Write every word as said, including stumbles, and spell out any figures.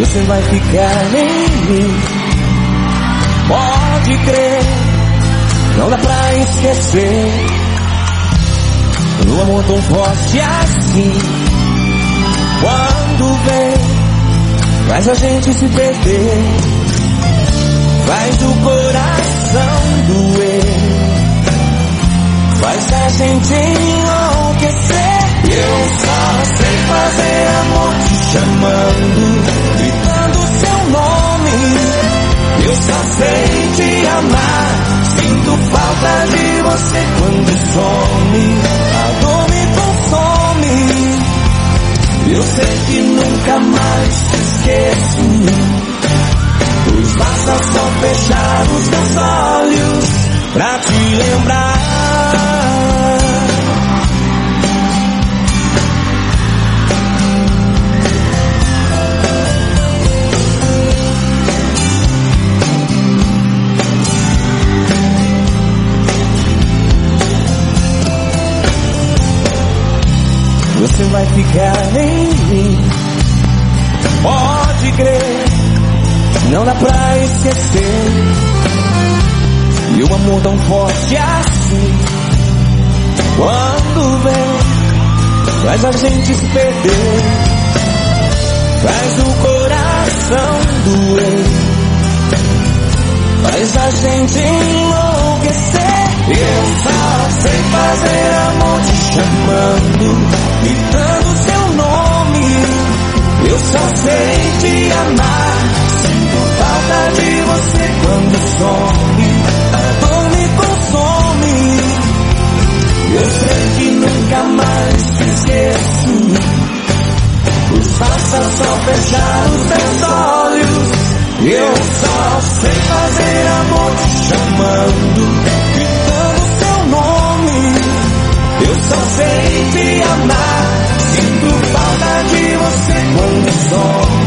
Você vai ficar em mim, pode crer, não dá pra esquecer. Um amor tão forte assim, quando vem, faz a gente se perder, faz o coração doer, faz a gente enlouquecer. Eu só sei fazer amor te chamando, gritando seu nome. Eu só sei te amar, sinto falta de você quando some, a dor me consome. Eu sei que nunca mais te esqueço, pois basta só fechar os meus olhos pra te lembrar. Você vai ficar em mim, pode crer, não dá pra esquecer. E o amor tão forte assim, quando vem, faz a gente se perder, faz o coração doer, faz a gente enlouquecer. Eu só sei fazer amor te chamando, gritando seu nome. Eu só sei te amar, sinto falta de você quando some, a dor me consome. Eu sei que nunca mais te esqueço, pois basta só fechar os meus olhos. Eu só sei fazer amor te chamando, gritando seu nome. Eu só sei te amar, sinto falta de você quando some.